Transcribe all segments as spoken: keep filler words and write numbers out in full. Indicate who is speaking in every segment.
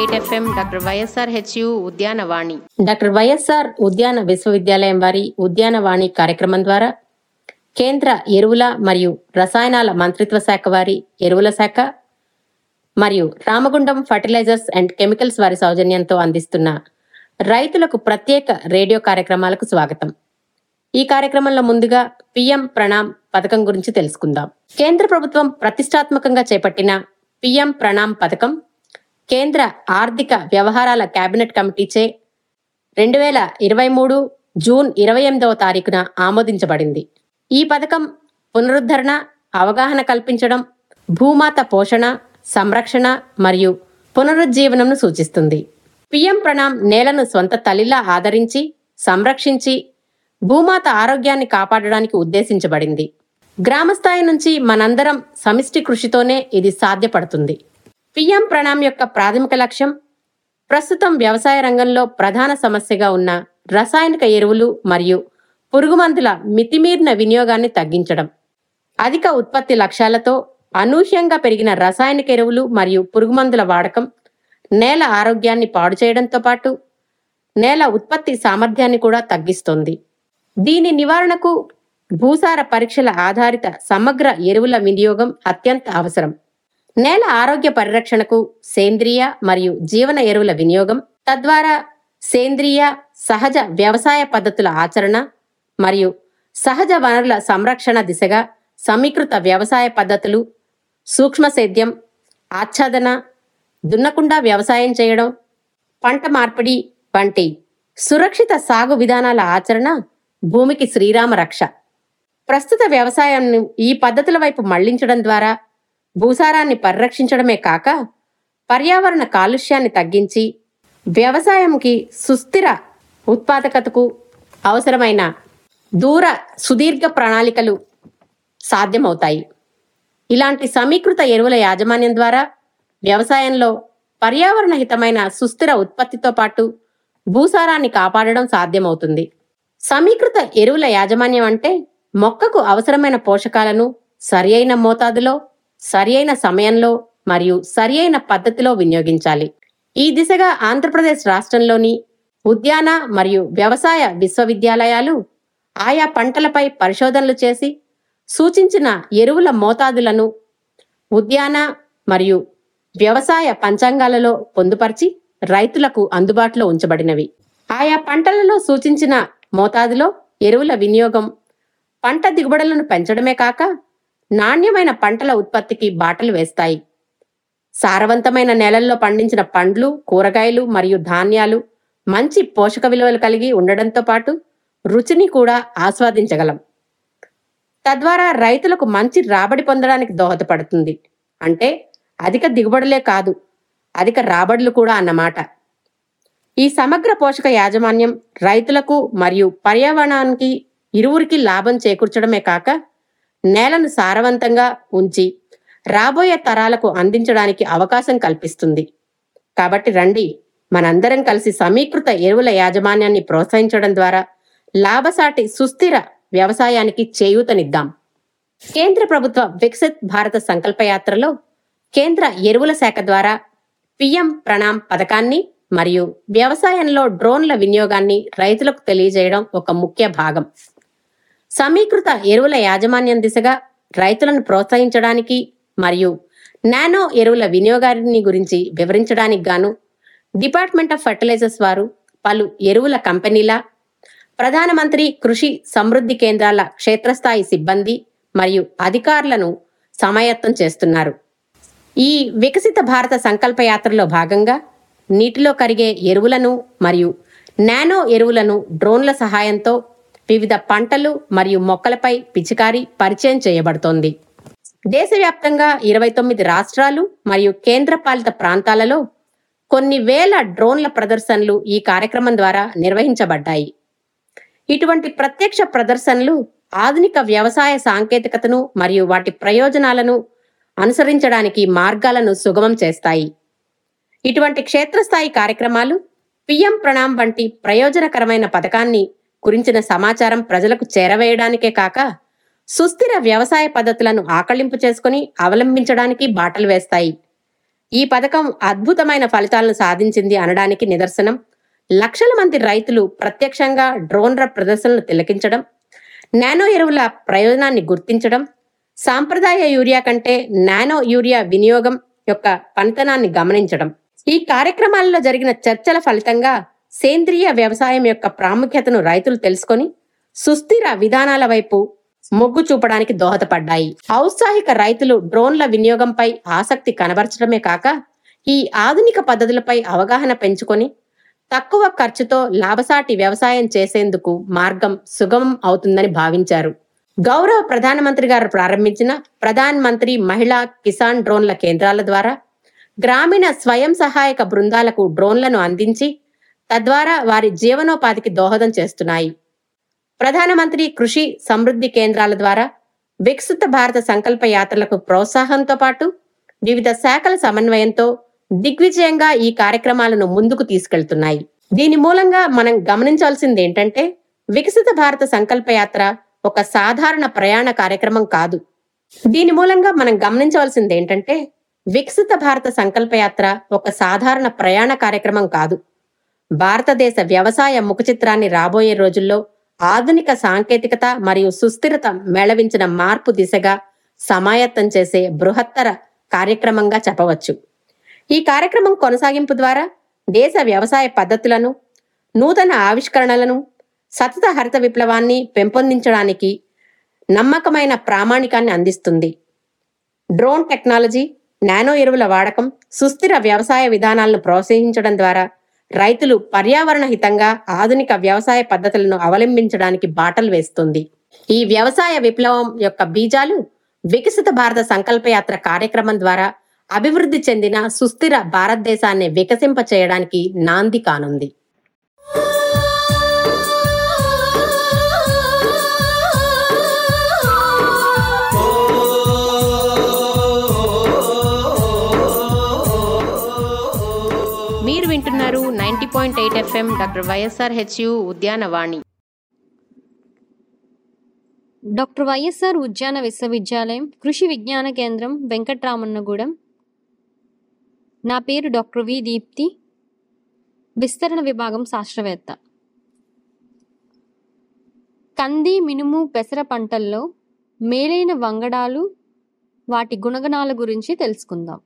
Speaker 1: Eight FM doctor YSR HU Udyanavani.
Speaker 2: Doctor YSR ఉద్యాన విశ్వవిద్యాలయం వారి ఉద్యానవాణి కార్యక్రమం ద్వారా కేంద్ర ఎరువుల మరియు రసాయనాల మంత్రిత్వ శాఖ వారి ఎరువుల శాఖ మరియు రామగుండం ఫర్టిలైజర్స్ అండ్ కెమికల్స్ వారి సౌజన్యంతో అందిస్తున్న రైతులకు ప్రత్యేక రేడియో కార్యక్రమాలకు స్వాగతం. ఈ కార్యక్రమంలో ముందుగా పిఎం ప్రణామ్ పథకం గురించి తెలుసుకుందాం. కేంద్ర ప్రభుత్వం ప్రతిష్టాత్మకంగా చేపట్టిన పిఎం ప్రణామ్ పథకం కేంద్ర ఆర్థిక వ్యవహారాల కేబినెట్ కమిటీచే రెండు వేల ఇరవై మూడు జూన్ ఇరవై ఎనిమిదవ తారీఖున ఆమోదించబడింది. ఈ పథకం పునరుద్ధరణ, అవగాహన కల్పించడం, భూమాత పోషణ, సంరక్షణ మరియు పునరుజ్జీవనంను సూచిస్తుంది. పిఎం ప్రణామ్ నేలను సొంత తల్లిలా ఆదరించి, సంరక్షించి భూమాత ఆరోగ్యాన్ని కాపాడడానికి ఉద్దేశించబడింది. గ్రామస్థాయి నుంచి మనందరం సమిష్టి కృషితోనే ఇది సాధ్యపడుతుంది. పిఎం ప్రణామ్ యొక్క ప్రాథమిక లక్ష్యం ప్రస్తుతం వ్యవసాయ రంగంలో ప్రధాన సమస్యగా ఉన్న రసాయనిక ఎరువులు మరియు పురుగుమందుల మితిమీరిన వినియోగాన్ని తగ్గించడం. అధిక ఉత్పత్తి లక్ష్యాలతో అనూహ్యంగా పెరిగిన రసాయనిక ఎరువులు మరియు పురుగుమందుల వాడకం నేల ఆరోగ్యాన్ని పాడు చేయడంతో పాటు నేల ఉత్పత్తి సామర్థ్యాన్ని కూడా తగ్గిస్తోంది. దీని నివారణకు భూసార పరీక్షల ఆధారిత సమగ్ర ఎరువుల వినియోగం అత్యంత అవసరం. నేల ఆరోగ్య పరిరక్షణకు సేంద్రియ మరియు జీవన ఎరువుల వినియోగం, తద్వారా సేంద్రియ సహజ వ్యవసాయ పద్ధతుల ఆచరణ మరియు సహజ వనరుల సంరక్షణ దిశగా సమీకృత వ్యవసాయ పద్ధతులు, సూక్ష్మ సేద్యం, ఆచ్ఛాదన, దున్నకుండా వ్యవసాయం చేయడం, పంట మార్పిడి వంటి సురక్షిత సాగు విధానాల ఆచరణ భూమికి శ్రీరామ రక్ష. ప్రస్తుత వ్యవసాయాన్ని ఈ పద్ధతుల వైపు మళ్లించడం ద్వారా భూసారాన్ని పరిరక్షించడమే కాక పర్యావరణ కాలుష్యాన్ని తగ్గించి వ్యవసాయంకి సుస్థిర ఉత్పాదకతకు అవసరమైన దూర సుదీర్ఘ ప్రణాళికలు సాధ్యమవుతాయి. ఇలాంటి సమీకృత ఎరువుల యాజమాన్యం ద్వారా వ్యవసాయంలో పర్యావరణ హితమైన సుస్థిర ఉత్పత్తితో పాటు భూసారాన్ని కాపాడడం సాధ్యమవుతుంది. సమీకృత ఎరువుల యాజమాన్యం అంటే మొక్కకు అవసరమైన పోషకాలను సరియైన మోతాదులో, సరియైన సమయంలో మరియు సరియైన పద్ధతిలో వినియోగించాలి. ఈ దిశగా ఆంధ్రప్రదేశ్ రాష్ట్రంలోని ఉద్యాన మరియు వ్యవసాయ విశ్వవిద్యాలయాలు ఆయా పంటలపై పరిశోధనలు చేసి సూచించిన ఎరువుల మోతాదులను ఉద్యాన మరియు వ్యవసాయ పంచాంగాలలో పొందుపరిచి రైతులకు అందుబాటులో ఉంచబడినవి. ఆయా పంటలలో సూచించిన మోతాదులో ఎరువుల వినియోగం పంట దిగుబడులను పెంచడమే కాక నాణ్యమైన పంటల ఉత్పత్తికి బాటలు వేస్తాయి. సారవంతమైన నేలల్లో పండించిన పండ్లు, కూరగాయలు మరియు ధాన్యాలు మంచి పోషక విలువలు కలిగి ఉండడంతో పాటు రుచిని కూడా ఆస్వాదించగలం. తద్వారా రైతులకు మంచి రాబడి పొందడానికి దోహదపడుతుంది. అంటే అధిక దిగుబడులే కాదు, అధిక రాబడులు కూడా అన్నమాట. ఈ సమగ్ర పోషక యాజమాన్యం రైతులకు మరియు పర్యావరణానికి ఇరువురికి లాభం చేకూర్చడమే కాక నేలను సారవంతంగా ఉంచి రాబోయే తరాలకు అందించడానికి అవకాశం కల్పిస్తుంది. కాబట్టి రండి, మనందరం కలిసి సమీకృత ఎరువుల యాజమాన్యాన్ని ప్రోత్సహించడం ద్వారా లాభసాటి సుస్థిర వ్యవసాయానికి చేయూతనిద్దాం. కేంద్ర ప్రభుత్వ వికసిత్ భారత సంకల్పయాత్రలో కేంద్ర ఎరువుల శాఖ ద్వారా పిఎం ప్రణామ్ పథకాన్ని మరియు వ్యవసాయంలో డ్రోన్ల వినియోగాన్ని రైతులకు తెలియజేయడం ఒక ముఖ్య భాగం. సమీకృత ఎరువుల యాజమాన్యం దిశగా రైతులను ప్రోత్సహించడానికి మరియు నానో ఎరువుల వినియోగాన్ని గురించి వివరించడానికి గాను డిపార్ట్మెంట్ ఆఫ్ ఫర్టిలైజర్స్ వారు పలు ఎరువుల కంపెనీల, ప్రధానమంత్రి కృషి సమృద్ధి కేంద్రాల క్షేత్రస్థాయి సిబ్బంది మరియు అధికారులను సమాయత్తం చేస్తున్నారు. ఈ వికసిత భారత సంకల్ప యాత్రలో భాగంగా నీటిలో కరిగే ఎరువులను మరియు నానో ఎరువులను డ్రోన్ల సహాయంతో వివిధ పంటలు మరియు మొక్కలపై పిచికారీ పరిచయం చేయబడుతోంది. దేశవ్యాప్తంగా ఇరవై తొమ్మిది రాష్ట్రాలు మరియు కేంద్రపాలిత ప్రాంతాలలో కొన్ని వేల డ్రోన్ల ప్రదర్శనలు ఈ కార్యక్రమం ద్వారా నిర్వహించబడ్డాయి. ఇటువంటి ప్రత్యక్ష ప్రదర్శనలు ఆధునిక వ్యవసాయ సాంకేతికతను మరియు వాటి ప్రయోజనాలను అనుసరించడానికి మార్గాలను సుగమం చేస్తాయి. ఇటువంటి క్షేత్రస్థాయి కార్యక్రమాలు పిఎం ప్రణామ్ వంటి ప్రయోజనకరమైన పథకాన్ని గురించిన సమాచారం ప్రజలకు చేరవేయడానికే కాక సుస్థిర వ్యవసాయ పద్ధతులను ఆకళింపు చేసుకుని అవలంబించడానికి బాటలు వేస్తాయి. ఈ పథకం అద్భుతమైన ఫలితాలను సాధించింది అనడానికి నిదర్శనం లక్షల మంది రైతులు ప్రత్యక్షంగా డ్రోన్ల ప్రదర్శనలు తిలకించడం, నానో ఎరువుల ప్రయోజనాన్ని గుర్తించడం, సాంప్రదాయ యూరియా కంటే నానో యూరియా వినియోగం యొక్క పనితనాన్ని గమనించడం. ఈ కార్యక్రమాలలో జరిగిన చర్చల ఫలితంగా సేంద్రియ వ్యవసాయం యొక్క ప్రాముఖ్యతను రైతులు తెలుసుకొని సుస్థిర విధానాల వైపు మొగ్గు చూపడానికి దోహదపడ్డాయి. ఔత్సాహిక రైతులు డ్రోన్ల వినియోగంపై ఆసక్తి కనబరచడమే కాక ఈ ఆధునిక పద్ధతులపై అవగాహన పెంచుకొని తక్కువ ఖర్చుతో లాభసాటి వ్యవసాయం చేసేందుకు మార్గం సుగమం అవుతుందని భావించారు. గౌరవ ప్రధానమంత్రి గారు ప్రారంభించిన ప్రధాన్ మంత్రి మహిళా కిసాన్ డ్రోన్ల కేంద్రాల ద్వారా గ్రామీణ స్వయం సహాయక బృందాలకు డ్రోన్లను అందించి తద్వారా వారి జీవనోపాధికి దోహదం చేస్తున్నాయి. ప్రధానమంత్రి కృషి సమృద్ధి కేంద్రాల ద్వారా వికసిత భారత సంకల్ప యాత్రలకు ప్రోత్సాహంతో పాటు వివిధ శాఖల సమన్వయంతో దిగ్విజయంగా ఈ కార్యక్రమాలను ముందుకు తీసుకెళ్తున్నాయి. దీని మూలంగా మనం గమనించాల్సింది ఏంటంటే వికసిత భారత సంకల్ప యాత్ర ఒక సాధారణ ప్రయాణ కార్యక్రమం కాదు. దీని మూలంగా మనం గమనించవలసింది ఏంటంటే వికసిత భారత సంకల్ప యాత్ర ఒక సాధారణ ప్రయాణ కార్యక్రమం కాదు. భారతదేశ వ్యవసాయ ముఖ చిత్రాన్ని రాబోయే రోజుల్లో ఆధునిక సాంకేతికత మరియు సుస్థిరత మేళవించిన మార్పు దిశగా సమాయత్తం చేసే బృహత్తర కార్యక్రమంగా చెప్పవచ్చు. ఈ కార్యక్రమం కొనసాగింపు ద్వారా దేశ వ్యవసాయ పద్ధతులను, నూతన ఆవిష్కరణలను, సతత హరిత విప్లవాన్ని పెంపొందించడానికి నమ్మకమైన ప్రామాణికాన్ని అందిస్తుంది. డ్రోన్ టెక్నాలజీ, నానో ఎరువుల వాడకం, సుస్థిర వ్యవసాయ విధానాలను ప్రోత్సహించడం ద్వారా రైతులు పర్యావరణ హితంగా ఆధునిక వ్యవసాయ పద్ధతులను అవలంబించడానికి బాటలు వేస్తుంది. ఈ వ్యవసాయ విప్లవం యొక్క బీజాలు వికసిత భారత సంకల్పయాత్ర కార్యక్రమం ద్వారా అభివృద్ధి చెందిన సుస్థిర భారతదేశాన్ని వికసింప చేయడానికి నాంది కానుంది.
Speaker 1: మీరు వింటున్నారు ninety point eight FM doctor YSR HU Udyanavani.
Speaker 3: Doctor YSR ఉద్యాన విశ్వవిద్యాలయం కృషి విజ్ఞాన కేంద్రం వెంకట్రామన్నగూడెం. నా పేరు డాక్టర్ వి దీప్తి, విస్తరణ విభాగం శాస్త్రవేత్త. కంది, మినుము, పెసర పంటల్లో మేలైన వంగడాలు, వాటి గుణగణాల గురించి తెలుసుకుందాం.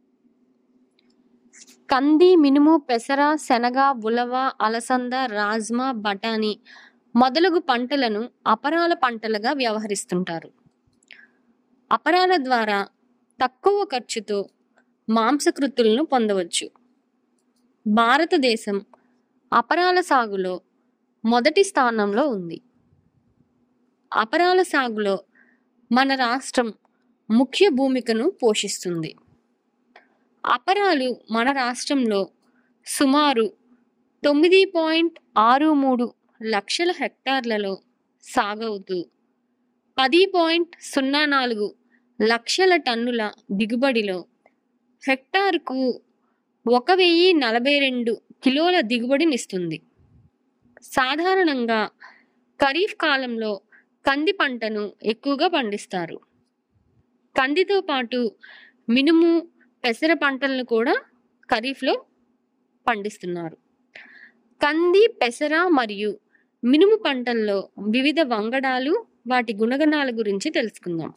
Speaker 3: కంది, మినుము, పెసర, శనగ, ఉలవ, అలసంద, రాజ్మా, బఠానీ మొదలగు పంటలను అపరాల పంటలుగా వ్యవహరిస్తుంటారు. అపరాల ద్వారా తక్కువ ఖర్చుతో మాంసకృతులను పొందవచ్చు. భారతదేశం అపరాల సాగులో మొదటి స్థానంలో ఉంది. అపరాల సాగులో మన రాష్ట్రం ముఖ్య భూమికను పోషిస్తుంది. అపరాలు మన రాష్ట్రంలో సుమారు తొమ్మిది పాయింట్ ఆరు మూడు లక్షల హెక్టార్లలో సాగవుతూ పది పాయింట్ సున్నా నాలుగు లక్షల టన్నుల దిగుబడిలో హెక్టార్కు ఒక వెయ్యి నలభై రెండు కిలోల దిగుబడినిస్తుంది. సాధారణంగా ఖరీఫ్ కాలంలో కంది పంటను ఎక్కువగా పండిస్తారు. కందితో పాటు మినుము, పెసర పంటలను కూడా ఖరీఫ్లో పండిస్తున్నారు. కంది, పెసర మరియు మినుము పంటల్లో వివిధ వంగడాలు, వాటి గుణగణాల గురించి తెలుసుకుందాం.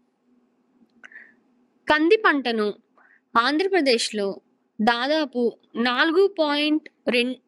Speaker 3: కంది పంటను ఆంధ్రప్రదేశ్లో దాదాపు నాలుగు పాయింట్ రెండు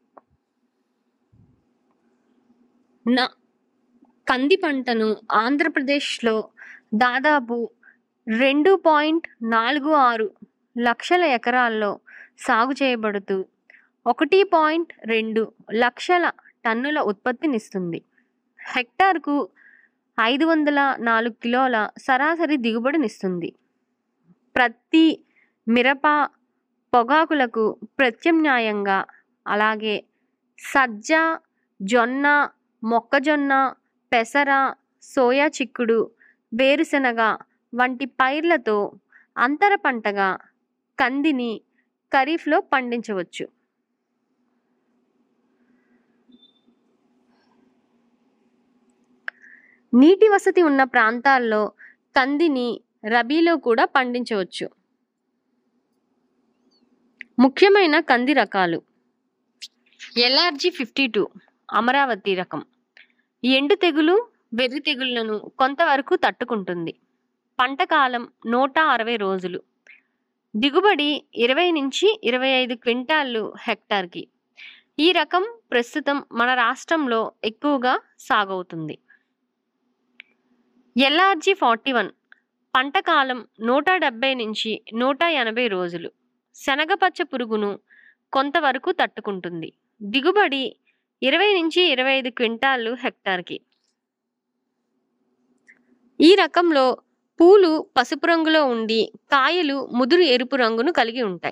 Speaker 3: నా కంది పంటను ఆంధ్రప్రదేశ్లో దాదాపు రెండు పాయింట్ నాలుగు ఆరు లక్షల ఎకరాల్లో సాగు చేయబడుతూ ఒకటి పాయింట్ రెండు లక్షల టన్నుల ఉత్పత్తినిస్తుంది. హెక్టార్కు ఐదు వందల నాలుగు కిలోల సరాసరి దిగుబడినిస్తుంది. ప్రతి మిరప, పొగాకులకు ప్రత్యామ్నాయంగా అలాగే సజ్జ, జొన్న, మొక్కజొన్న, పెసర, సోయా చిక్కుడు, వేరుశెనగ వంటి పైర్లతో అంతర పంటగా కందిని ఖరీఫ్లో పండించవచ్చు. నీటి వసతి ఉన్న ప్రాంతాల్లో కందిని రబీలో కూడా పండించవచ్చు. ముఖ్యమైన కంది రకాలు ఎల్ఆర్జీ ఫిఫ్టీ టూ అమరావతి రకం. ఎండు తెగులు, వెర్రి తెగుళ్లను కొంతవరకు తట్టుకుంటుంది. పంట కాలం నూట అరవై రోజులు. దిగుబడి ఇరవై నుంచి ఇరవై ఐదు క్వింటాళ్ళు హెక్టార్కి. ఈ రకం ప్రస్తుతం మన రాష్ట్రంలో ఎక్కువగా సాగవుతుంది. ఎల్ఆర్జీ ఫార్టీ వన్ పంట కాలం నూట డెబ్బై నుంచి నూట ఎనభై రోజులు. శనగపచ్చ పురుగును కొంతవరకు తట్టుకుంటుంది. దిగుబడి ఇరవై నుంచి ఇరవై ఐదు క్వింటాళ్ళు హెక్టార్కి. ఈ రకంలో పూలు పసుపు రంగులో ఉండి కాయలు ముదురు ఎరుపు రంగును కలిగి ఉంటాయి.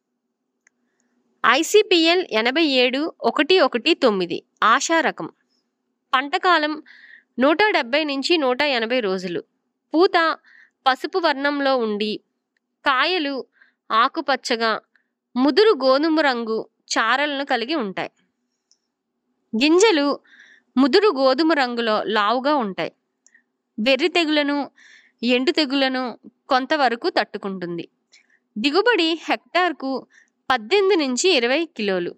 Speaker 3: ఐసిపిఎల్ ఎనభై ఏడు ఒకటి ఒకటి తొమ్మిది ఆశా రకం. పంటకాలం నూట డెబ్బై నుంచి నూట ఎనభై రోజులు. పూత పసుపు వర్ణంలో ఉండి కాయలు ఆకుపచ్చగా ముదురు గోధుమ రంగు చారలను కలిగి ఉంటాయి. గింజలు ముదురు గోధుమ రంగులో లావుగా ఉంటాయి. వెర్రి తెగులను, ఎండు తెగులను కొంతవరకు తట్టుకుంటుంది. దిగుబడి హెక్టార్కు పద్దెనిమిది నుంచి ఇరవై కిలోలు.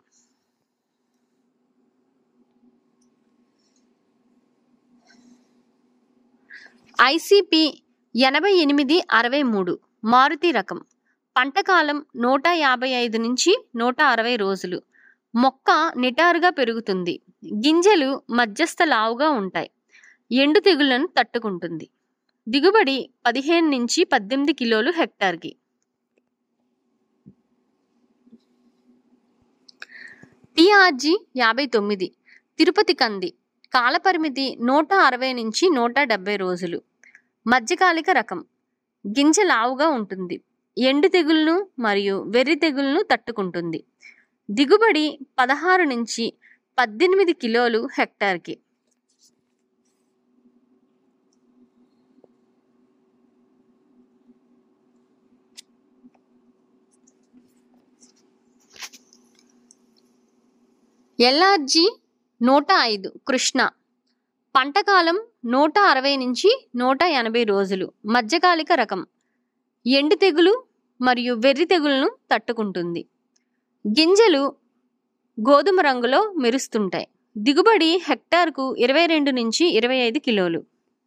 Speaker 3: ఐసిపి ఎనభై ఎనిమిది అరవై మూడు మారుతి రకం. పంటకాలం నూట యాభై ఐదు నుంచి నూట అరవై రోజులు. మొక్క నిటారుగా పెరుగుతుంది. గింజలు మధ్యస్థ లావుగా ఉంటాయి. ఎండు తెగుళ్లను తట్టుకుంటుంది. దిగుబడి పదిహేను నుంచి పద్దెనిమిది కిలోలు హెక్టార్కి. టిఆర్జీ యాభై తొమ్మిది తిరుపతి కంది. కాలపరిమితి నూట అరవై నుంచి నూట డెబ్బై రోజులు. మధ్యకాలిక రకం. గింజ లావుగా ఉంటుంది. ఎండు తెగుళ్లను మరియు వెర్రి తెగుళ్లను తట్టుకుంటుంది. దిగుబడి పదహారు నుంచి పద్దెనిమిది కిలోలు హెక్టార్కి. ఎల్ఆర్జీ నూట ఐదు కృష్ణ. పంటకాలం నూట అరవై నుంచి నూట ఎనభై రోజులు. మధ్యకాలిక రకం. ఎండు తెగులు మరియు వెర్రి తెగులను తట్టుకుంటుంది. గింజలు గోధుమ రంగులో మెరుస్తుంటాయి. దిగుబడి హెక్టార్కు ఇరవై రెండు నుంచి ఇరవై ఐదు కిలోలు.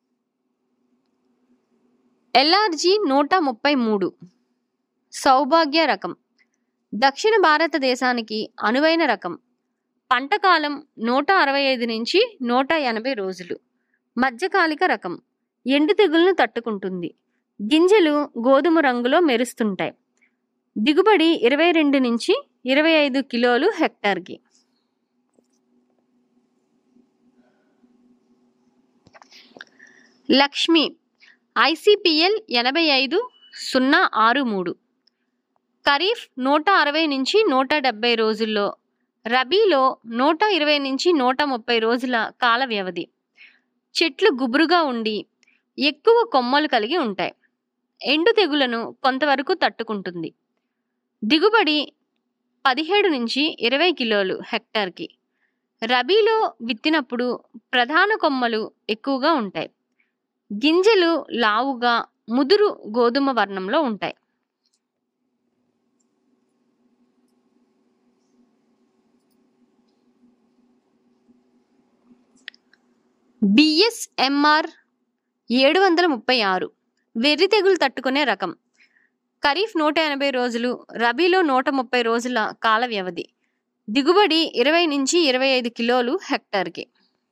Speaker 3: ఎల్ఆర్జీ నూట ముప్పై మూడు సౌభాగ్య రకం. దక్షిణ భారతదేశానికి అనువైన రకం. పంటకాలం నూట అరవై ఐదు నుంచి నూట ఎనభై రోజులు. మధ్యకాలిక రకం. ఎండు తెగులను తట్టుకుంటుంది. గింజలు గోధుమ రంగులో మెరుస్తుంటాయి. దిగుబడి ఇరవై రెండు నుంచి ఇరవై ఐదు కిలోలు హెక్టార్కి. లక్ష్మి ఐసిపిఎల్ ఎనభై ఐదు సున్నా ఆరు మూడు. ఖరీఫ్ నూట అరవై నుంచి నూట డెబ్బై రోజుల్లో. రబీలో నూట ఇరవై నుంచి నూట ముప్పై రోజుల కాల వ్యవధి. చెట్లు గుబురుగా ఉండి ఎక్కువ కొమ్మలు కలిగి ఉంటాయి. ఎండు తెగులను కొంతవరకు తట్టుకుంటుంది. దిగుబడి పదిహేడు నుంచి ఇరవై కిలోలు హెక్టార్కి. రబీలో విత్తినప్పుడు ప్రధాన కొమ్మలు ఎక్కువగా ఉంటాయి. గింజలు లావుగా ముదురు గోధుమ వర్ణంలో ఉంటాయి. బిఎస్ఎంఆర్ ఏడు వందల ముప్పై ఆరు వెర్రి తెగులు తట్టుకునే రకం. ఖరీఫ్ నూట ఎనభై రోజులు, రబీలో నూట ముప్పై రోజుల కాల వ్యవధి. దిగుబడి ఇరవై నుంచి ఇరవై ఐదు కిలోలు హెక్టార్కి.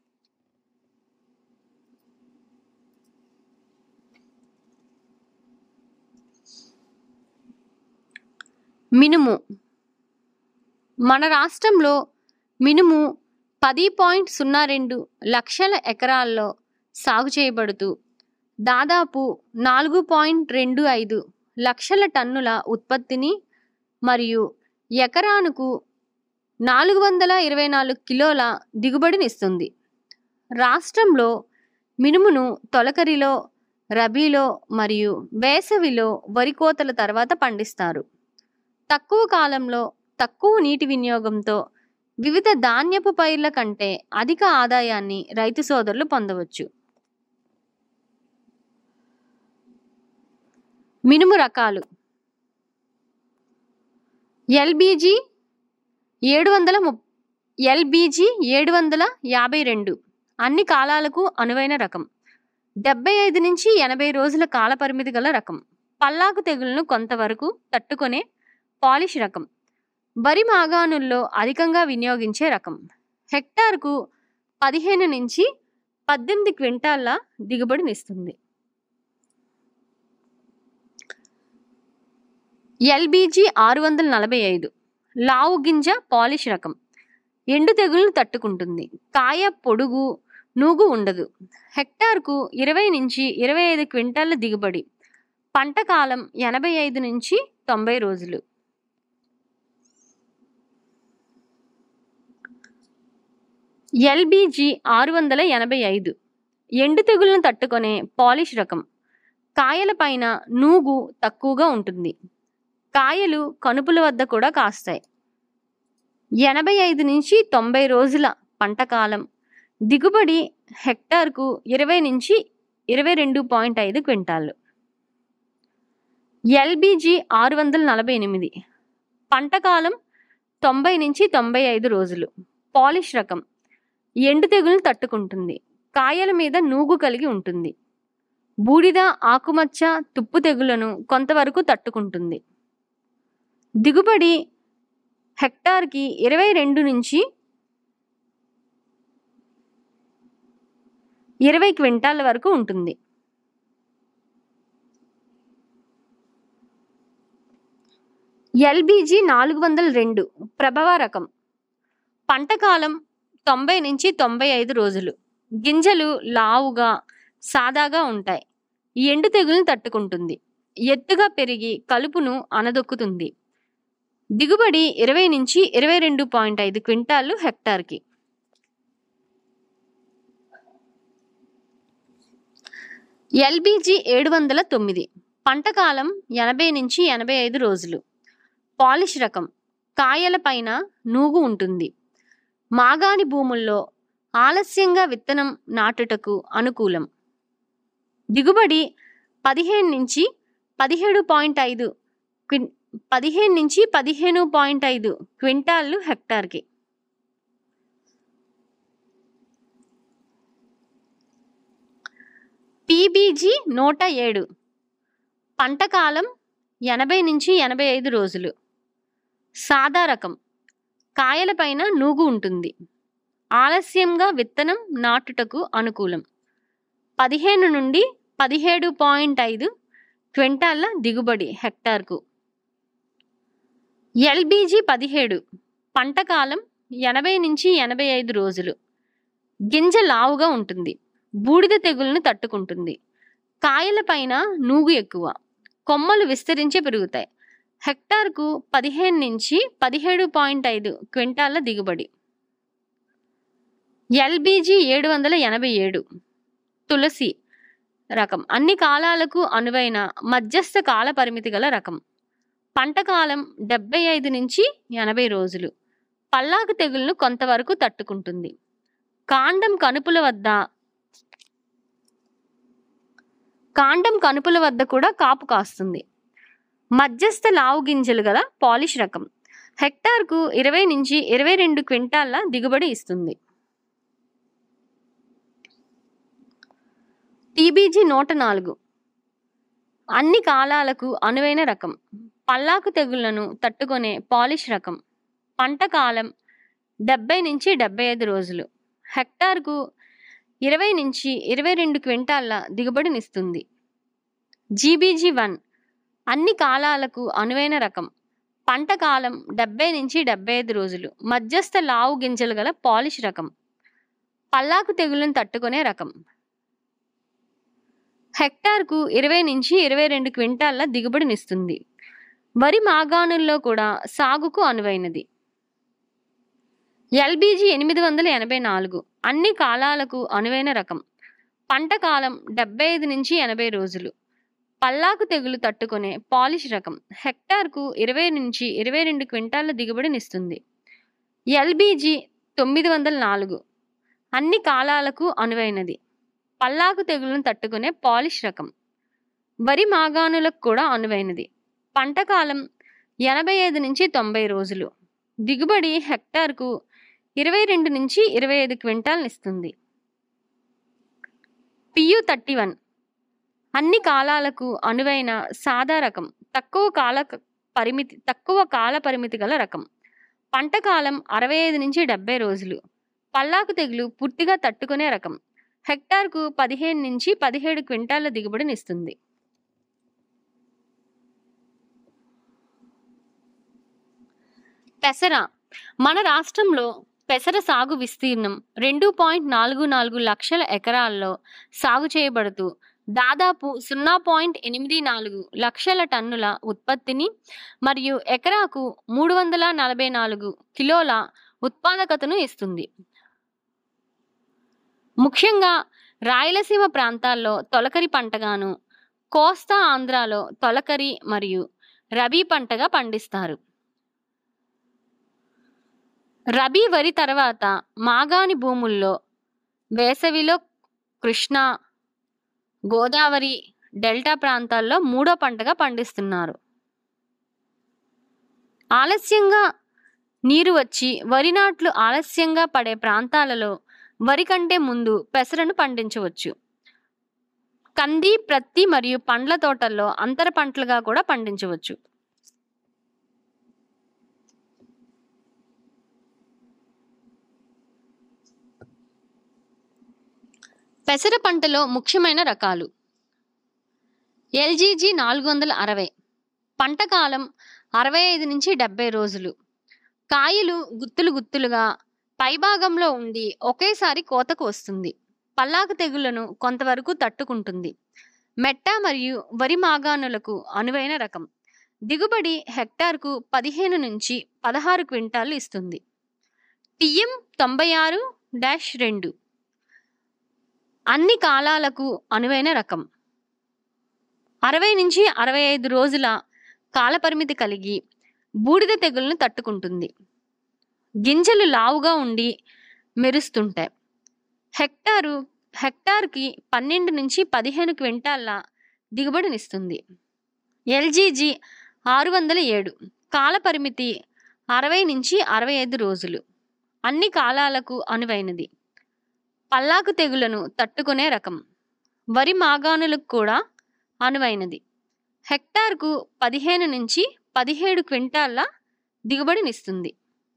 Speaker 3: మినుము. మన రాష్ట్రంలో మినుము పది పాయింట్ సున్నా రెండు లక్షల ఎకరాల్లో సాగు చేయబడుతూ దాదాపు నాలుగు పాయింట్ రెండు ఐదు లక్షల టన్నుల ఉత్పత్తిని మరియు ఎకరానుకు నాలుగు వందల ఇరవై నాలుగు కిలోల దిగుబడినిస్తుంది. రాష్ట్రంలో మినుమును తొలకరిలో, రబీలో మరియు వేసవిలో వరి కోతల తర్వాత పండిస్తారు. తక్కువ కాలంలో తక్కువ నీటి వినియోగంతో వివిధ ధాన్యపు పైర్ల కంటే అధిక ఆదాయాన్ని రైతు సోదరులు పొందవచ్చు. మినుము రకాలు. ఎల్బీజీ ఏడు వందల ము ఎల్బీజీ ఏడు వందల యాభై రెండు అన్ని కాలాలకు అనువైన రకం. డెబ్బై ఐదు నుంచి ఎనభై రోజుల కాల పరిమితి గల రకం. పల్లాకు తెగుళ్లను కొంతవరకు తట్టుకునే పాలిష్ రకం. వరి మాగాణుల్లో అధికంగా వినియోగించే రకం. హెక్టార్కు పదిహేను నుంచి పద్దెనిమిది క్వింటాళ్ల దిగుబడినిస్తుంది. ఎల్బీజీ ఆరు వందల నలభై ఐదు లావు గింజ పాలిష్ రకం. ఎండు తెగుళ్లను తట్టుకుంటుంది. కాయ పొడుగు నూగు ఉండదు. హెక్టార్కు ఇరవై నుంచి ఇరవై ఐదు క్వింటాళ్ల దిగుబడి. పంట కాలం ఎనభై ఐదు నుంచి తొంభై రోజులు. ఎల్బీజీ ఆరు వందల ఎనభై ఐదు ఎండు తెగుళ్లను తట్టుకునే పాలిష్ రకం. కాయల పైన నూగు తక్కువగా ఉంటుంది. కాయలు కనుపుల వద్ద కూడా కాస్తాయి. ఎనభై ఐదు నుంచి తొంభై రోజుల పంట కాలం. దిగుబడి హెక్టార్కు ఇరవై నుంచి ఇరవై రెండు పాయింట్ ఐదు క్వింటాళ్ళు. ఎల్బీజీ ఆరు వందల నలభై ఎనిమిది పంట కాలం తొంభై నుంచి తొంభై ఐదు రోజులు. పాలిష్ రకం. ఎండు తెగులు తట్టుకుంటుంది. కాయల మీద నూగు కలిగి ఉంటుంది. బూడిద, ఆకుమచ్చ, తుప్పు తెగులను కొంతవరకు తట్టుకుంటుంది. దిగుబడి హెక్టార్కి ఇరవై రెండు నుంచి ఇరవై క్వింటాల వరకు ఉంటుంది. ఎల్బీజీ నాలుగు వందల రెండు ప్రభవ రకం. పంట కాలం తొంభై నుంచి తొంభై ఐదు రోజులు. గింజలు లావుగా సాదాగా ఉంటాయి. ఎండు తెగులను తట్టుకుంటుంది. ఎత్తుగా పెరిగి కలుపును అనదొక్కుతుంది. దిగుబడి ఇరవై నుంచి ఇరవై రెండు పాయింట్ ఐదు క్వింటాళ్ళు హెక్టార్కి. ఎల్బీజీ ఏడు వందల తొమ్మిది పంట కాలం ఎనభై నుంచి ఎనభై ఐదు రోజులు. పాలిష్ రకం. కాయల పైన నూగు ఉంటుంది. మాగాణి భూముల్లో ఆలస్యంగా విత్తనం నాటుటకు అనుకూలం. దిగుబడి పదిహేను నుంచి పదిహేడు పాయింట్ ఐదు క్విన్ పదిహేను నుంచి పదిహేను పాయింట్ ఐదు క్వింటాళ్ళు హెక్టార్కి. పీబీజీ నూట ఏడు పంట కాలం ఎనభై నుంచి ఎనభై ఐదు రోజులు. సాదా రకం. కాయల పైన నూగు ఉంటుంది. ఆలస్యంగా విత్తనం నాటుటకు అనుకూలం. పదిహేను నుండి పదిహేడు పాయింట్ ఐదు క్వింటాళ్ళ దిగుబడి హెక్టార్కు. ఎల్బీజీ పదిహేడు పంట కాలం ఎనభై నుంచి ఎనభై ఐదు రోజులు. గింజ లావుగా ఉంటుంది. బూడిద తెగులను తట్టుకుంటుంది. కాయల పైన నూగు ఎక్కువ. కొమ్మలు విస్తరించి పెరుగుతాయి. హెక్టార్కు పదిహేను నుంచి పదిహేడు పాయింట్ ఐదు క్వింటాళ్ళ దిగుబడి. ఎల్బీజీ ఏడు వందల ఎనభై ఏడు తులసి రకం. అన్ని కాలాలకు అనువైన మధ్యస్థ కాల పరిమితి గల రకం. పంట కాలం డెబ్బై ఐదు నుంచి ఎనభై రోజులు. పల్లాకు తెగులను కొంతవరకు తట్టుకుంటుంది. కాండం కనుపుల వద్ద కాండం కనుపుల వద్ద కూడా కాపు కాస్తుంది. మధ్యస్థ లావు గింజలు గల పాలిష్ రకం. హెక్టార్కు ఇరవై నుంచి ఇరవై రెండు క్వింటాళ్ళ దిగుబడి ఇస్తుంది. టీబీజీ నూట నాలుగు అన్ని కాలాలకు అనువైన రకం. పల్లాకు తెగుళ్లను తట్టుకునే పాలిష్ రకం. పంట కాలం డెబ్బై నుంచి డెబ్బై ఐదు రోజులు. హెక్టార్కు ఇరవై నుంచి ఇరవై రెండు క్వింటాళ్ళ దిగుబడినిస్తుంది. జీబీజీ వన్ అన్ని కాలాలకు అనువైన రకం. పంట కాలం డెబ్బై నుంచి డెబ్బై ఐదు రోజులు. మధ్యస్థ లావు గింజలు గల పాలిష్ రకం. పల్లాకు తెగులను తట్టుకునే రకం. హెక్టార్కు ఇరవై నుంచి ఇరవై రెండు క్వింటాళ్ళ దిగుబడినిస్తుంది. వరి మాగాణుల్లో కూడా సాగుకు అనువైనది. ఎల్బీజీ ఎనిమిది వందల ఎనభై నాలుగు అన్ని కాలాలకు అనువైన రకం. పంట కాలం డెబ్బై ఐదు నుంచి ఎనభై రోజులు. పల్లాకు తెగులు తట్టుకునే పాలిష్ రకం. హెక్టార్కు ఇరవై నుంచి ఇరవై రెండు క్వింటాళ్ళ దిగుబడినిస్తుంది. ఎల్బీజీ తొమ్మిది వందల నాలుగు అన్ని కాలాలకు అనువైనది. పల్లాకు తెగులను తట్టుకునే పాలిష్ రకం. వరి మాగాణులకు కూడా అనువైనది. పంట కాలం ఎనభై ఐదు నుంచి తొంభై రోజులు. దిగుబడి హెక్టార్కు ఇరవై రెండు నుంచి ఇరవై ఐదు క్వింటాల్నిస్తుంది. పియు థర్టీ వన్ అన్ని కాలాలకు అనువైన సాదా రకం, తక్కువ కాల పరిమితి తక్కువ కాల పరిమితి గల రకం. పంట కాలం అరవై ఐదు నుంచి డెబ్బై రోజులు. పల్లాకు తెగులు పూర్తిగా తట్టుకునే రకం. హెక్టార్కు పదిహేను నుంచి పదిహేడు క్వింటాల దిగుబడినిస్తుంది. పెసర. మన రాష్ట్రంలో పెసర సాగు విస్తీర్ణం రెండు పాయింట్ నాలుగు నాలుగు లక్షల ఎకరాల్లో సాగు చేయబడుతూ దాదాపు సున్నా పాయింట్ ఎనిమిది నాలుగు లక్షల టన్నుల ఉత్పత్తిని మరియు ఎకరాకు మూడు వందల నలభై నాలుగు కిలోల ఉత్పాదకతను ఇస్తుంది. ముఖ్యంగా రాయలసీమ ప్రాంతాల్లో తొలకరి పంటగాను, కోస్తా ఆంధ్రాలో తొలకరి మరియు రబీ పంటగా పండిస్తారు. రబీ వరి తర్వాత మాగాణి భూముల్లో వేసవిలో కృష్ణా, గోదావరి డెల్టా ప్రాంతాల్లో మూడో పంటగా పండిస్తున్నారు. ఆలస్యంగా నీరు వచ్చి వరి నాట్లు ఆలస్యంగా పడే ప్రాంతాలలో వరి కంటే ముందు పెసరను పండించవచ్చు. కంది, ప్రత్తి మరియు పండ్ల తోటల్లో అంతర పంటలుగా కూడా పండించవచ్చు. పెసర పంటలో ముఖ్యమైన రకాలు. ఎల్జీజీ నాలుగు వందల అరవై పంట కాలం అరవై ఐదు నుంచి డెబ్బై రోజులు. కాయలు గుత్తులు గుత్తులుగా పైభాగంలో ఉండి ఒకేసారి కోతకు వస్తుంది. పల్లాకు తెగుళ్లను కొంతవరకు తట్టుకుంటుంది. మెట్ట మరియు వరి మాగాణులకు అనువైన రకం. దిగుబడి హెక్టార్కు పదిహేను నుంచి పదహారు క్వింటాలు ఇస్తుంది. టిఎం తొంభై ఆరు డాష్ రెండు అన్ని కాలాలకు అనువైన రకం. అరవై నుంచి అరవై ఐదు రోజుల కాలపరిమితి కలిగి బూడిద తెగులను తట్టుకుంటుంది. గింజలు లావుగా ఉండి మెరుస్తుంటాయి. హెక్టారు హెక్టార్కి పన్నెండు నుంచి పదిహేను క్వింటాల దిగుబడినిస్తుంది. ఎల్జీజీ ఆరు వందల ఏడు కాలపరిమితి అరవై నుంచి అరవై ఐదు రోజులు. అన్ని కాలాలకు అనువైనది. పల్లాకు తెగులను తట్టుకునే రకం. వరి మాగాణులకు కూడా అనువైనది. హెక్టార్కు పదిహేను నుంచి పదిహేడు క్వింటాల దిగుబడినిస్తుంది.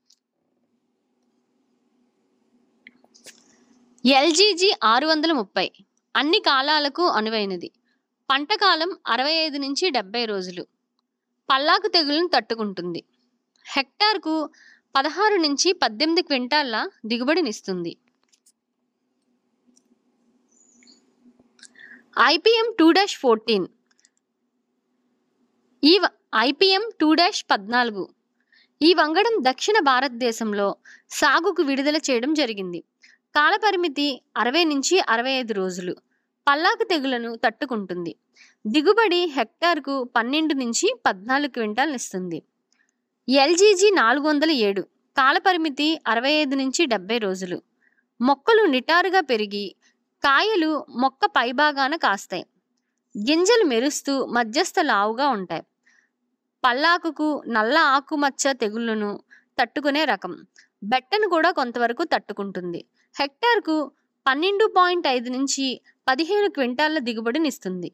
Speaker 3: ఎల్జీజీ ఆరు వందల ముప్పై అన్ని కాలాలకు అనువైనది. పంట కాలం అరవై ఐదు నుంచి డెబ్బై రోజులు. పల్లాకు తెగులను తట్టుకుంటుంది. హెక్టార్కు పదహారు నుంచి పద్దెనిమిది క్వింటాల దిగుబడినిస్తుంది. ఐపీఎం టూ డాష్ ఫోర్టీన్ ఈ ఐపీఎం టూ డాష్ పద్నాలుగు ఈ వంగడం దక్షిణ భారతదేశంలో సాగుకు విడుదల చేయడం జరిగింది. కాలపరిమితి అరవై నుంచి అరవై ఐదు రోజులు. పల్లాకు తెగులను తట్టుకుంటుంది. దిగుబడి హెక్టార్కు పన్నెండు నుంచి పద్నాలుగు క్వింటాలను ఇస్తుంది. ఎల్జీజీ నాలుగు వందల ఏడు కాలపరిమితి అరవై ఐదు నుంచి డెబ్బై రోజులు. మొక్కలు నిటారుగా పెరిగి కాయలు మొక్క పైభాగాన కాస్తాయి. గింజలు మెరుస్తూ మధ్యస్థ లావుగా ఉంటాయి. పల్లాకుకు నల్ల ఆకుమచ్చ తెగుళ్లను తట్టుకునే రకం. బెట్టను కూడా కొంతవరకు తట్టుకుంటుంది. హెక్టార్కు పన్నెండు పాయింట్ ఐదు నుంచి పదిహేను క్వింటాల దిగుబడినిస్తుంది.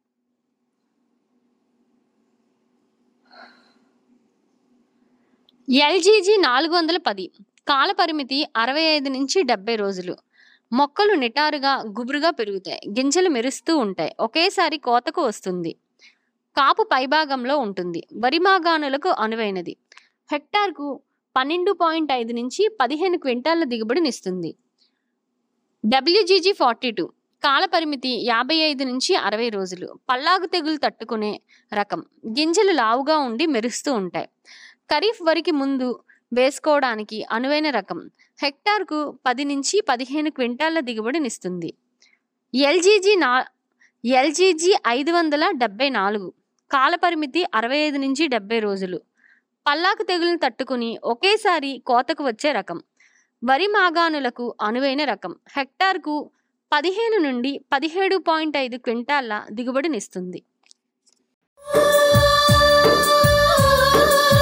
Speaker 3: ఎల్జీజీ నాలుగు వందల పది కాలపరిమితి అరవై ఐదు నుంచి డెబ్బై రోజులు. మొక్కలు నిటారుగా గుబురుగా పెరుగుతాయి. గింజలు మెరుస్తూ ఉంటాయి. ఒకేసారి కోతకు వస్తుంది. కాపు పైభాగంలో ఉంటుంది. వరి మాగాణులకు అనువైనది. హెక్టార్కు పన్నెండు పాయింట్ ఐదు నుంచి పదిహేను క్వింటాల దిగుబడినిస్తుంది. డబ్ల్యూజీజీ ఫార్టీ టూ కాలపరిమితి యాభై ఐదు నుంచి అరవై రోజులు. పల్లాకు తెగులు తట్టుకునే రకం. గింజలు లావుగా ఉండి మెరుస్తూ ఉంటాయి. ఖరీఫ్ వరికి ముందు వేసుకోవడానికి అనువైన రకం. హెక్టార్కు పది నుంచి పదిహేను క్వింటాల దిగుబడినిస్తుంది. ఎల్జీజీ నా ఎల్జీజీ ఐదు వందల డెబ్బై నాలుగు కాలపరిమితి అరవై ఐదు నుంచి డెబ్బై రోజులు. పల్లాకు తెగులను తట్టుకుని ఒకేసారి కోతకు వచ్చే రకం. వరి మాగాణులకు అనువైన రకం. హెక్టార్కు పదిహేను నుండి పదిహేడు పాయింట్ ఐదు క్వింటాల దిగుబడినిస్తుంది.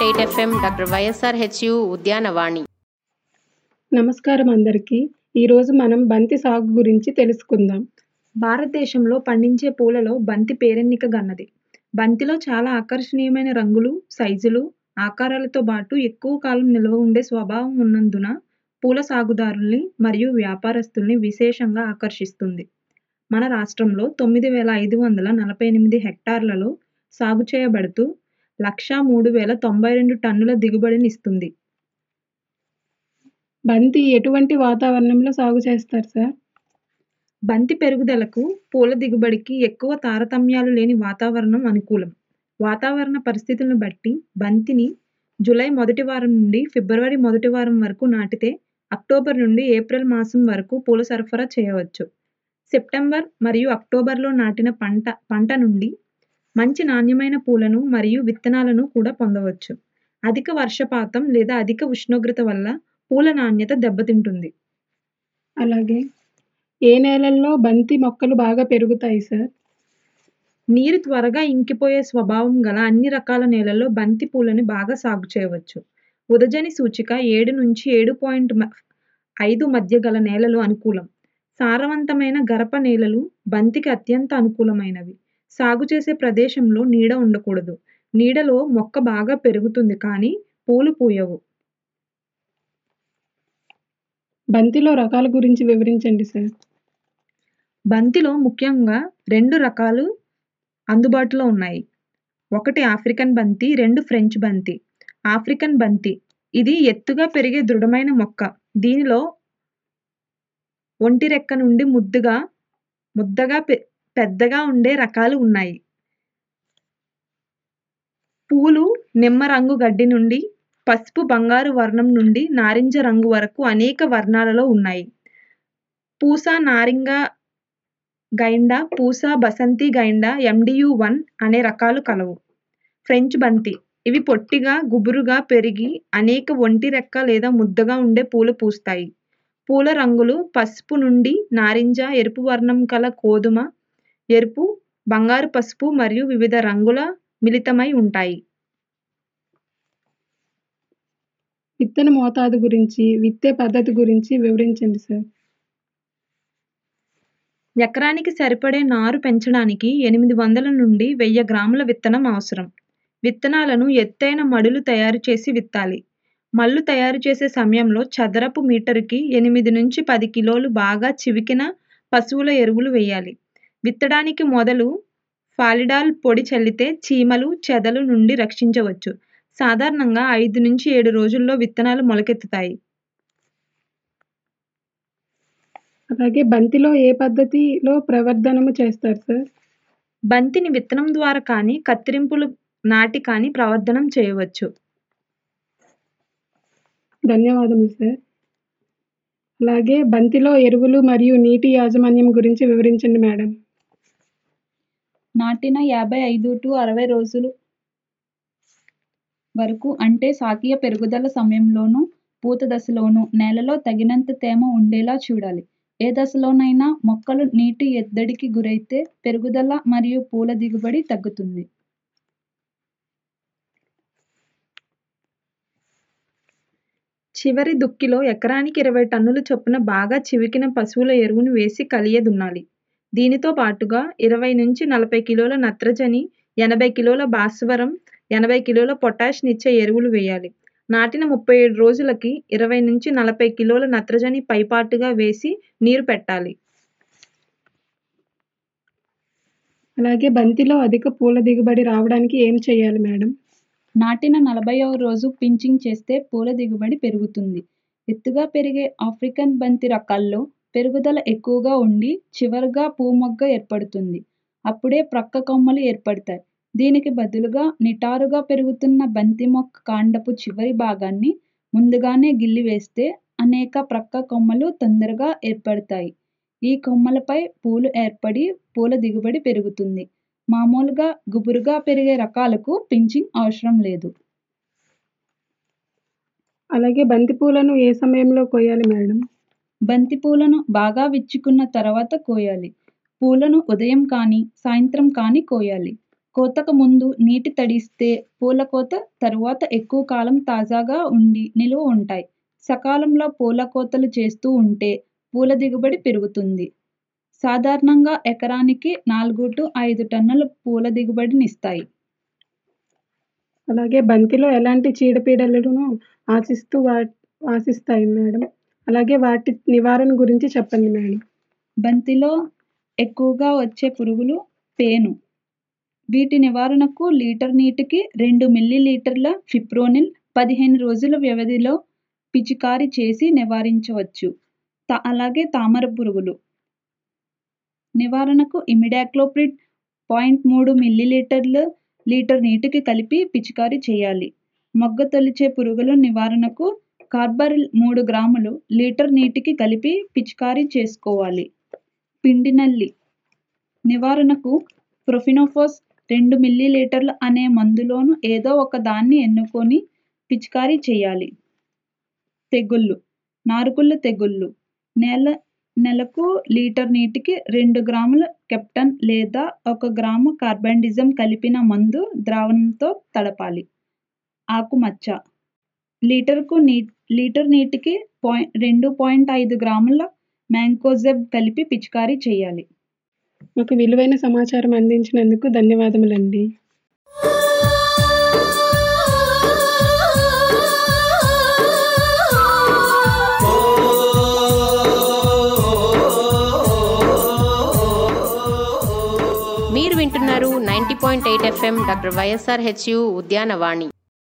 Speaker 1: Eight FM doctor YSR HU Udyanavani.
Speaker 4: నమస్కారం అందరికీ. ఈరోజు మనం బంతి సాగు గురించి తెలుసుకుందాం.
Speaker 5: భారతదేశంలో పండించే పూలలో బంతి పేరెన్నికగన్నది. బంతిలో చాలా ఆకర్షణీయమైన రంగులు, సైజులు, ఆకారాలతో పాటు ఎక్కువ కాలం నిల్వ ఉండే స్వభావం ఉన్నందున పూల సాగుదారుల్ని మరియు వ్యాపారస్తుల్ని విశేషంగా ఆకర్షిస్తుంది. మన రాష్ట్రంలో తొమ్మిది వేల ఐదు వందల నలభై ఎనిమిది హెక్టార్లలో సాగు చేయబడుతూ లక్షా మూడు వేల తొంభై రెండు టన్నుల దిగుబడినిస్తుంది.
Speaker 4: బంతి ఎటువంటి వాతావరణంలో సాగు చేస్తారు సార్?
Speaker 5: బంతి పెరుగుదలకు, పూల దిగుబడికి ఎక్కువ తారతమ్యాలు లేని వాతావరణం అనుకూలం. వాతావరణ పరిస్థితులను బట్టి బంతిని జూలై మొదటి వారం నుండి ఫిబ్రవరి మొదటి వారం వరకు నాటితే అక్టోబర్ నుండి ఏప్రిల్ మాసం వరకు పూల సరఫరా చేయవచ్చు. సెప్టెంబర్ మరియు అక్టోబర్లో నాటిన పంట పంట నుండి మంచి నాణ్యమైన పూలను మరియు విత్తనాలను కూడా పొందవచ్చు. అధిక వర్షపాతం లేదా అధిక ఉష్ణోగ్రత వల్ల పూల నాణ్యత దెబ్బతింటుంది.
Speaker 4: అలాగే ఏ నేలల్లో బంతి మొక్కలు బాగా పెరుగుతాయి సార్?
Speaker 5: నీరు త్వరగా ఇంకిపోయే స్వభావం గల అన్ని రకాల నేలల్లో బంతి పూలని బాగా సాగు చేయవచ్చు. ఉదజని సూచిక ఏడు నుంచి ఏడు పాయింట్ ఐదు మధ్య గల నేలలు అనుకూలం. సారవంతమైన గరప నేలలు బంతికి అత్యంత అనుకూలమైనవి. సాగు చేసే ప్రదేశంలో నీడ ఉండకూడదు. నీడలో మొక్క బాగా పెరుగుతుంది కానీ పూలు పూయవు.
Speaker 4: బంతిలో రకాల గురించి వివరించండి సార్.
Speaker 5: బంతిలో ముఖ్యంగా రెండు రకాలు అందుబాటులో ఉన్నాయి. ఒకటి ఆఫ్రికన్ బంతి, రెండు ఫ్రెంచ్ బంతి. ఆఫ్రికన్ బంతి ఇది ఎత్తుగా పెరిగే దృఢమైన మొక్క. దీనిలో ఒంటి రెక్క నుండి ముద్దుగా ముద్దగా పెద్దగా ఉండే రకాలు ఉన్నాయి. పూలు నిమ్మ రంగు గడ్డి నుండి పసుపు బంగారు వర్ణం నుండి నారింజ రంగు వరకు అనేక వర్ణాలలో ఉన్నాయి. పూస నారింగ గైండ, పూస బసంతి గైండ, ఎండియు వన్ అనే రకాలు కలవు. ఫ్రెంచ్ బంతి ఇవి పొట్టిగా గుబురుగా పెరిగి అనేక ఒంటి రెక్క లేదా ముద్దగా ఉండే పూలు పూస్తాయి. పూల రంగులు పసుపు నుండి నారింజ, ఎరుపు వర్ణం కల గోధుమ, ఎరుపు, బంగారు పసుపు మరియు వివిధ రంగుల మిళితమై ఉంటాయి.
Speaker 4: విత్తన మోతాదు గురించి, విత్తే పద్ధతి గురించి వివరించండి సార్.
Speaker 5: ఎకరానికి సరిపడే నారు పెంచడానికి ఎనిమిది వందల నుండి వెయ్యి గ్రాముల విత్తనం అవసరం. విత్తనాలను ఎత్తైన మడులు తయారు చేసి విత్తాలి. మళ్ళు తయారు చేసే సమయంలో చదరపు మీటరుకి ఎనిమిది నుంచి పది కిలోలు బాగా చివికిన పశువుల ఎరువులు వేయాలి. విత్తడానికి మొదలు ఫాలిడాల్ పొడి చల్లితే చీమలు, చెదలు నుండి రక్షించవచ్చు. సాధారణంగా ఐదు నుంచి ఏడు రోజుల్లో విత్తనాలు మొలకెత్తుతాయి.
Speaker 4: అలాగే బంతిలో ఏ పద్ధతిలో ప్రవర్ధనము చేస్తారు సార్?
Speaker 5: బంతిని విత్తనం ద్వారా కానీ కత్తిరింపులు నాటి కానీ ప్రవర్ధనం చేయవచ్చు.
Speaker 4: ధన్యవాదములు సార్. అలాగే బంతిలో ఎరువులు మరియు నీటి యాజమాన్యం గురించి వివరించండి మేడం.
Speaker 6: నాటిన యాభై ఐదు టు అరవై రోజులు వరకు అంటే శాఖీయ పెరుగుదల సమయంలోనూ పూత దశలోనూ నేలలో తగినంత తేమ ఉండేలా చూడాలి. ఏ దశలోనైనా మొక్కలు నీటి ఎద్దడికి గురైతే పెరుగుదల మరియు పూల దిగుబడి తగ్గుతుంది.
Speaker 5: చివరి దుక్కిలో ఎకరానికి ఇరవై టన్నుల చొప్పున బాగా చివికిన పశువుల ఎరువును వేసి కలియ దున్నాలి. దీనితో పాటుగా ఇరవై నుంచి నలభై కిలోల నత్రజని, ఎనభై కిలోల భాస్వరం, ఎనభై కిలోల పొటాష్నిచ్చే ఎరువులు వేయాలి. నాటిన ముప్పై ఏడు రోజులకి ఇరవై నుంచి నలభై కిలోల నత్రజని పైపాటుగా వేసి నీరు పెట్టాలి.
Speaker 4: అలాగే బంతిలో అధిక పూల దిగుబడి రావడానికి ఏం చేయాలి మేడం?
Speaker 6: నాటిన నలభైవ రోజు పించింగ్ చేస్తే పూల దిగుబడి పెరుగుతుంది. ఎత్తుగా పెరిగే ఆఫ్రికన్ బంతి రకాల్లో పెరుగుదల ఎక్కువగా ఉండి చివరగా పూమొగ్గ ఏర్పడుతుంది. అప్పుడే ప్రక్క కొమ్మలు ఏర్పడతాయి. దీనికి బదులుగా నిటారుగా పెరుగుతున్న బంతి మొక్క కాండపు చివరి భాగాన్ని ముందుగానే గిల్లి వేస్తే అనేక ప్రక్క కొమ్మలు తొందరగా ఏర్పడతాయి. ఈ కొమ్మలపై పూలు ఏర్పడి పూల దిగుబడి పెరుగుతుంది. మామూలుగా గుబురుగా పెరిగే రకాలకు పించింగ్ అవసరం లేదు.
Speaker 4: అలాగే బంతి పూలను ఏ సమయంలో కోయాలి మేడం?
Speaker 6: బంతి పూలను బాగా విచ్చుకున్న తర్వాత కోయాలి. పూలను ఉదయం కానీ సాయంత్రం కానీ కోయాలి. కోతకు ముందు నీటి తడిస్తే పూల కోత తరువాత ఎక్కువ కాలం తాజాగా ఉండి నిలువ ఉంటాయి. సకాలంలో పూల కోతలు చేస్తూ ఉంటే పూల దిగుబడి పెరుగుతుంది. సాధారణంగా ఎకరానికి నాలుగు టు ఐదు టన్నుల పూల దిగుబడినిస్తాయి.
Speaker 4: అలాగే బంతిలో ఎలాంటి చీడపీడలను ఆశిస్తూ వా ఆశిస్తాయి మేడం? అలాగే వాటి నివారణ గురించి చెప్పండి మేడం.
Speaker 6: బంతిలో ఎక్కువగా వచ్చే పురుగులు పేను. వీటి నివారణకు లీటర్ నీటికి రెండు మిల్లీలీటర్ల ఫిప్రోనిల్ పదిహేను రోజుల వ్యవధిలో పిచికారీ చేసి నివారించవచ్చు. తా అలాగే తామర పురుగులు నివారణకు ఇమిడాక్లోప్రిడ్ పాయింట్ మూడు మిల్లీలీటర్లు లీటర్ నీటికి కలిపి పిచికారీ చేయాలి. మొగ్గ తొలిచే పురుగుల నివారణకు కార్బరిల్ మూడు గ్రాములు లీటర్ నీటికి కలిపి పిచికారీ చేసుకోవాలి. పిండి నల్లి నివారణకు ప్రొఫినోఫోస్ రెండు మిల్లీలీటర్లు అనే మందులోను ఏదో ఒక దాన్ని ఎన్నుకొని పిచికారీ చేయాలి. తెగుళ్ళు నారుకుళ్ళు తెగుళ్ళు నెల నెలకు లీటర్ నీటికి రెండు గ్రాముల కెప్టన్ లేదా ఒక గ్రాము కార్బండిజం కలిపిన మందు ద్రావణంతో తడపాలి. ఆకుమచ్చ లీటర్కు నీ లీటర్ నీటికి పాయింట్ రెండు పాయింట్ ఐదు గ్రాముల మ్యాంకోజెబ్ కలిపి పిచికారీ చేయాలి.
Speaker 4: మాకు విలువైన సమాచారం అందించినందుకు ధన్యవాదములండి.
Speaker 1: మీరు వింటున్నారు ninety point eight FM doctor YSR HU Udyanavani.